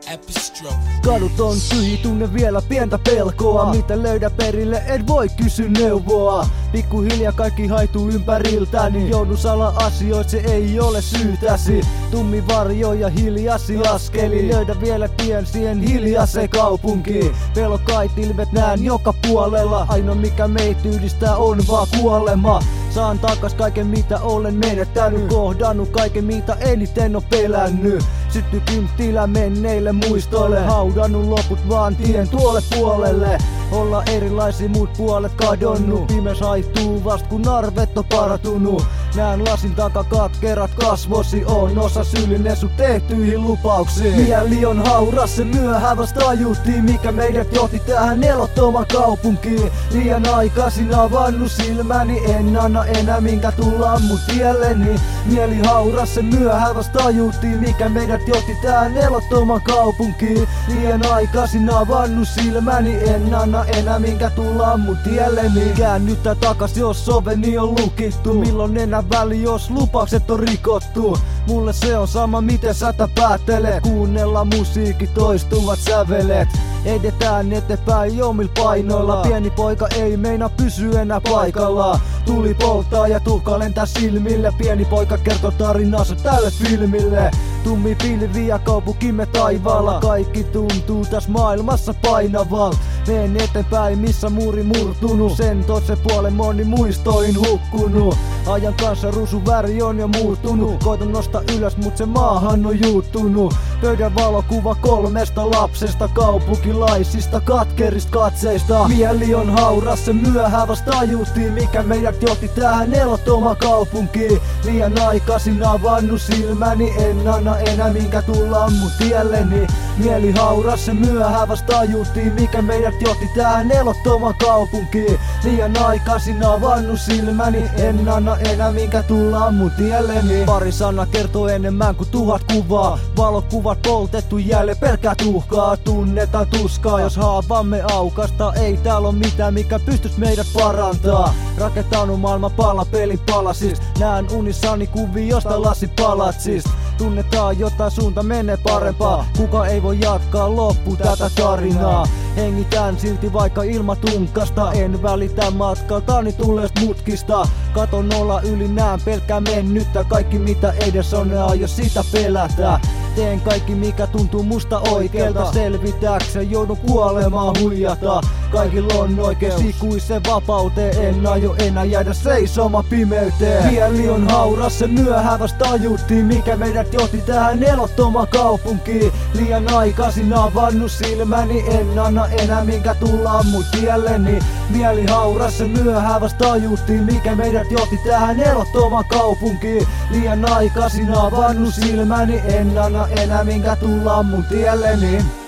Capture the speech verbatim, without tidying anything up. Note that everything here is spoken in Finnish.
Kadut on tyhji, tunne vielä pientä pelkoa. Mitä löydä perille, en voi kysy neuvoa. Pikkuhiljaa kaikki haituu ympäriltäni. Joudun sala asioit, se ei ole syytäsi. Tummi varjo ja hiljasi askeli. Löydä vielä tien siihen hiljaiseen kaupunkiin. Pelokait ilmet näen joka puolella. Ainoa mikä meitä yhdistää on vaan kuolema. Saan takas kaiken mitä olen menettänyt. Kohdannut kaiken mitä eniten on pelännyt. Sytty kynttilä menneille muistoille. Haudannut loput vaan tien tuolle puolelle. Olla erilaisia muut puolet kadonnut. Pimes haittuu vast kun arvet on paratunut. Näen lasin takaa katkerat kasvosi. On osa syyllinen sun tehtyihin lupauksiin. Mieli on hauras, se myöhään vasta tajuttiin. Mikä meidät johti tähän elottoman kaupunkiin. Liian aikaisin avannut silmäni. En anna enää minkä tulla mun tielleni. Mieli hauras, se myöhään vasta tajuttiin. Mikä meidät johti tähän elottoman kaupunkiin. Liian aikaisin avannut silmäni. En anna enää minkä tulla mun tielleni. Käännyttä takas jos oveni on lukittu. Milloin enää väli jos lupaukset on rikottu. Mulle se on sama miten sä päättelet. Kuunnella musiikki toistuvat sävelet. Edetään eteenpäin omilla painoilla. Pieni poika ei meina pysy enää paikallaan. Tuli polttaa ja tuhka lentää silmille. Pieni poika kertoo tarinansa tälle filmille. Tummi pilvi ja kaupunkimme taivaalla. Kaikki tuntuu tässä maailmassa painavalta. Meen eteenpäin missä muuri murtunut. Sen toisen puolen moni muistoin hukkunut. Ajan kanssa ruusun väri on jo muuttunut. Koitan nostaa ylös mut se maahan on juuttunut. Pöydän valokuva kolmesta lapsesta. Kaupunkilaisista katkerista katseista. Mieli on hauras, se myöhään vasta tajuttiin. Mikä meidät johti tähän elottoman kaupunkiin. Liian aikaisin avannut silmäni. En anna enää minkä tulla mun tielleni. Mieli hauras, se myöhään vasta tajuttiin. Mikä meidät johti tähän elottoman kaupunkiin. Liian aikaisin avannut silmäni. En anna enää minkä tulla mun tielleni. Pari sana kertoo enemmän kuin tuhat kuvaa. Valokuvat poltettu jälleen pelkää tuhkaa. Tunnetaan tuskaa jos haavamme aukasta. Ei täällä oo mitään mikä pystys meidät parantaa. Rakentanut maailman palapelin palasista. Näen unissani kuviosta lasipalatsista. Tunnetaan jotain suunta menee parempaa. Kuka ei voi jatkaa loppuun tätä tarinaa. Hengitän silti vaikka ilma tunkasta. En välitä matkaltani tulleesta mutkista. Katon olla yli näen pelkkää mennyttä. Kaikki mitä edessä on ne aio sitä pelätä. Teen kaikki mikä tuntuu musta oikeelta. Selvitäkseen joudun kuolemaan huijata. Kaikilla on oikeus ikuiseen vapauteen. En aio enää jäädä seisoma pimeyteen. Mieli on hauras, se myöhään vasta tajuttiin. Mikä meidät johti tähän elottoman kaupunkiin. Liian aikaisin avannut silmäni. En anna enää minkä tulla mun tielleni. Mieli hauras, se myöhään vasta tajuttiin. Mikä meidät johti tähän elottoman kaupunkiin. Liian aikaisin avannut silmäni. En anna enää minkä tulla mun tielleni.